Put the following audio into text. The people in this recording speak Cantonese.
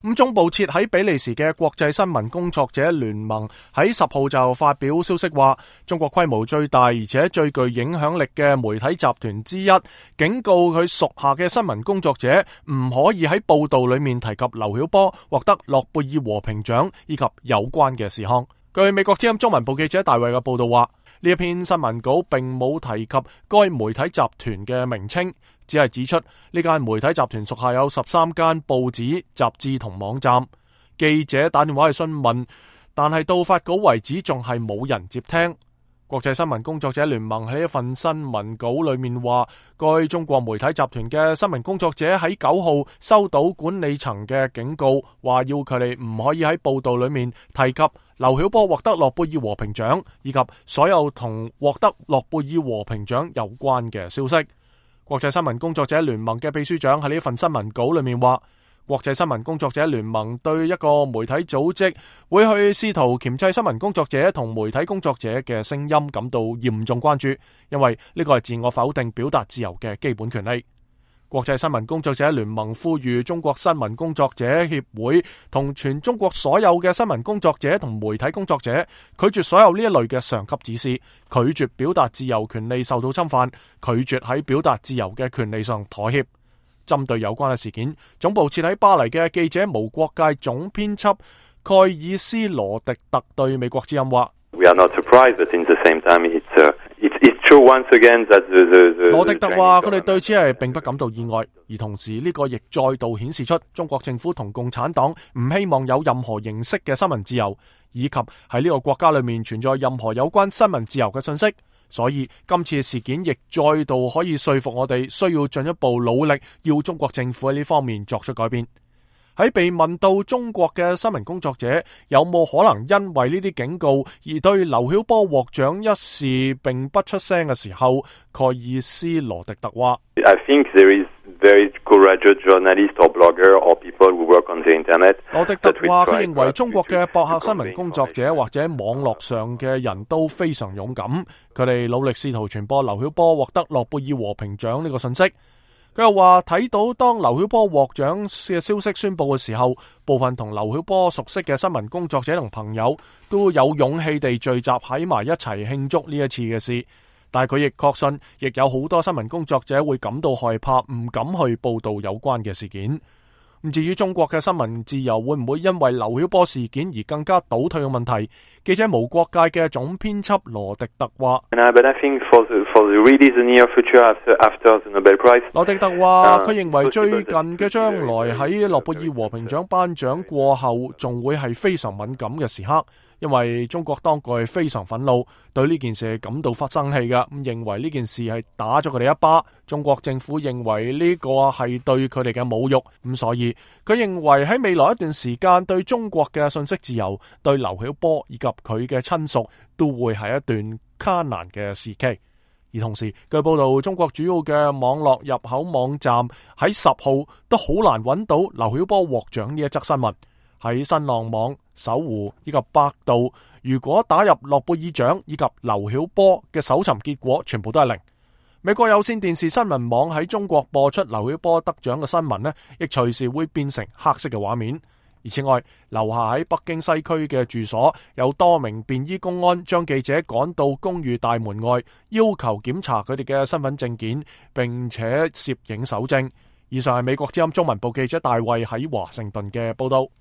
總部設喺比利時嘅國際新聞工作者聯盟喺10號就發表消息話，中國規模最大而且最具影響力嘅媒體集團之一，警告佢屬下嘅新聞工作者唔可以喺報道裏面提及劉曉波獲得諾貝爾和平獎以及有關嘅事項。據美國之音中文部記者大衛嘅報道話，呢一篇新聞稿並冇提及該媒體集團嘅名稱，只係指出呢間媒體集團屬下有13間報紙、雜誌同網站。記者打電話去詢問，但係到發稿為止仲係冇人接聽。國際新聞工作者聯盟喺一份新聞稿裏面話，該中國媒體集團嘅新聞工作者喺9號收到管理層嘅警告，話要佢哋唔可以喺報道裏面提及劉曉波獲得諾貝爾和平獎以及所有同獲得諾貝爾和平獎有關嘅消息。國際新聞工作者聯盟嘅秘書長喺呢份新聞稿裏面話，國際新聞工作者聯盟對一個媒體組織會去試圖鉗制新聞工作者同媒體工作者嘅聲音感到嚴重關注，因為呢個係自我否定表達自由嘅基本權利。國際新聞工作者聯盟呼籲中國新聞工作者協會同全中國所有嘅新聞工作者同媒體工作者拒絕所有呢一類嘅上級指示，拒絕表達自由權利受到侵犯，拒絕喺表達自由嘅權利上妥協。針對有關嘅事件，總部設喺巴黎嘅記者無國界總編輯蓋爾斯羅迪特對美國之音話：羅迪特話佢哋對此係並不感到意外，而同時呢個亦再度顯示出中國政府同共產黨唔希望有任何形式嘅新聞自由，以及喺呢個國家裏面存在任何有關新聞自由嘅信息。所以今次嘅事件亦再度可以說服我哋需要進一步努力，要中國政府喺呢方面作出改變。喺被問到中國嘅新聞工作者有冇可能因為呢啲警告而對劉曉波獲獎一事並不出聲嘅時候，蓋爾斯羅迪特話 ：I think there is very courageous journalists or blogger or people who work on the internet。 羅迪特話佢認為中國嘅博客新聞工作者或者網絡上嘅人都非常勇敢，佢哋努力試圖傳播劉曉波獲得諾貝爾和平獎呢個信息。佢又話睇到當劉曉波獲獎嘅消息宣布嘅時候，部分同劉曉波熟悉嘅新聞工作者同朋友都有勇氣地聚集喺埋一齊慶祝呢一次嘅事。但係佢亦確信，亦有好多新聞工作者會感到害怕，唔敢去報道有關嘅事件。咁至於中國嘅新聞自由會唔會因為劉曉波事件而更加倒退嘅問題，記者無國界嘅總編輯羅迪特話：羅迪特話佢認為最近嘅將來喺諾貝爾和平獎頒獎過後，仲會係非常敏感嘅時刻。因為中國當局非常憤怒，對呢件事感到發生氣嘅，咁認為呢件事係打咗佢哋一巴。中國政府認為呢個係對佢哋嘅侮辱，咁所以佢認為喺未來一段時間對中國嘅信息自由、對劉曉波以及佢嘅親屬都會係一段艱難嘅時期。而同時，據報道，中國主要嘅網絡入口網站喺10號都好難揾到劉曉波獲獎呢一則新聞。喺新浪網、搜狐以及百度，如果打入諾貝爾獎以及劉曉波嘅搜尋結果，全部都係零。美國有線電視新聞網喺中國播出劉曉波得獎嘅新聞呢，亦隨時會變成黑色嘅畫面。而此外，留下喺北京西區嘅住所有多名便衣公安將記者趕到公寓大門外，要求檢查佢哋嘅身份證件，並且攝影搜證。以上係美國之音中文部記者大衛喺華盛頓嘅報道。